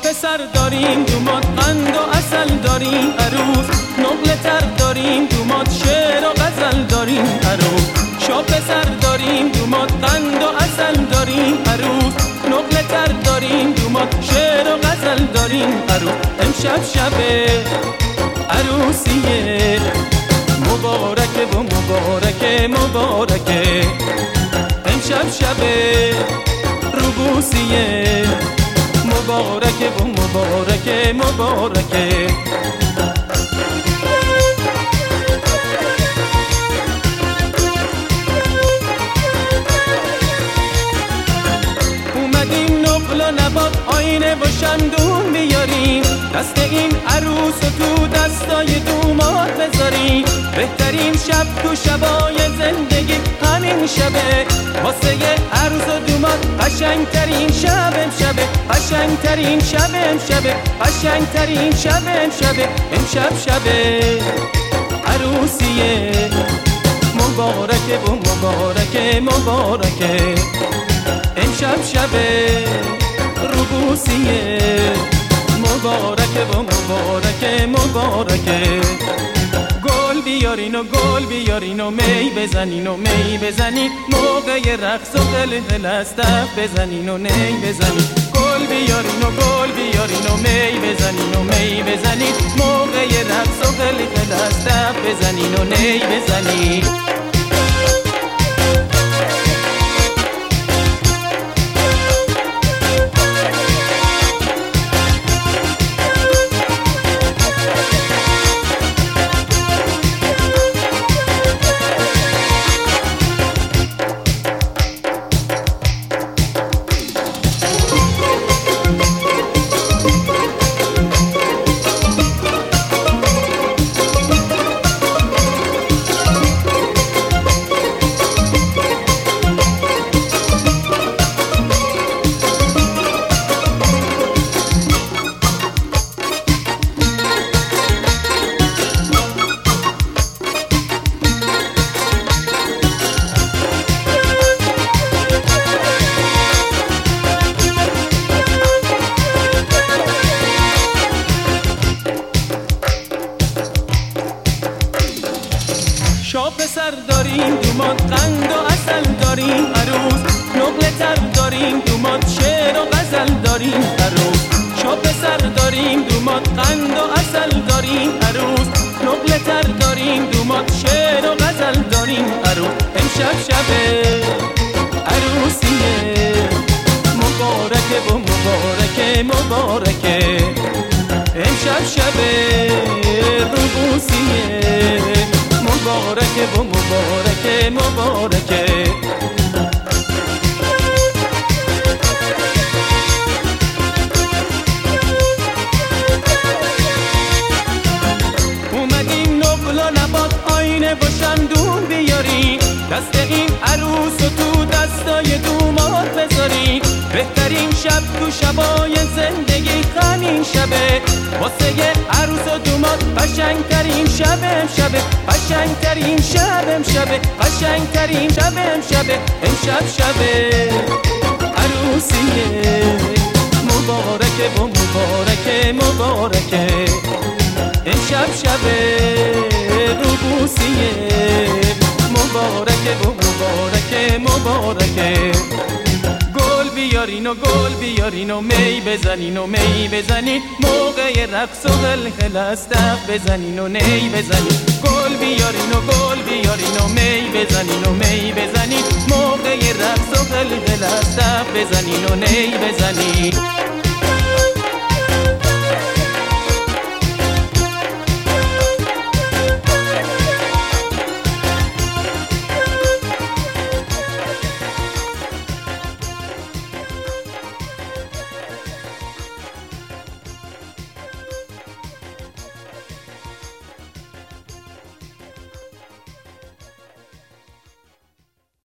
پسر داریم دومات قند و اصل داریم عروس، نقل تر داریم دومات شعر و غزل داریم عروس. شا پسر داریم دومات قند و اصل داریم عروس، نقل تر داریم دومات شعر و غزل داریم عروس. امشب شب عروسیه مبارکه و مبارکه مبارکه، امشب شب روبوسیه مبارکه و مبارکه مبارکه. اومدیم نقل و نبات آینه و شمدون بیاریم، دست این عروس و تو دستای دومات بذاریم. بهترین شب تو شبای زندگی همین شبه، واسه عروس و دومات قشنگترین شب امشبه، قشنگترین شب امشبه، قشنگترین شب امشبه. امشب شبه عروسیه مبارکه و مبارکه مبارکه، امشب شبه روبوسیه مبارکه و مبارکه مبارکه. گل بیارین و گل بیارین و می بزنین و می بزنین، موقع رقص و قلقل است بزنین و نی بزنین. گل بیارین و گل بیارین و می بزنین و می بزنین، موقع رقص و قلقل است بزنین و نی بزنین. شا پسر داریم دومات قند و اصل داریم عروس، نقل تر داریم دومات شعر و غزل داریم عروس. شا پسر داریم دومات قند و اصل داریم عروس، نقل تر داریم دومات شعر و غزل داریم عروس. امشب شب عروسیه مبارکه و مبارکه مبارکه، امشب شب روبوسیه مبارکه و مبارکه مبارکه. اومدیم نقل و نبات آینه و شمدون بیاریم، دست این عروس و تو دستای دومات بذاریم. بهترین شب تو شبای زندگی همین شبه، واسه عروس و دومات قشنگترین شب امشبه، قشنگترین شب امشبه، قشنگترین شب امشبه. امشب شبه عروسیه مبارکه و مبارکه مبارکه، امشب شبه روبوسیه مبارکه و مبارکه مبارکه. گل بیارین و گل بیارین و می بزنین و می بزنین، موقع رقص و قلقل است بزنین و نی بزنین. گل بیارین و گل بیارین و می بزنین و می بزنین، موقع رقص و قلقل است بزنین و نی بزنین.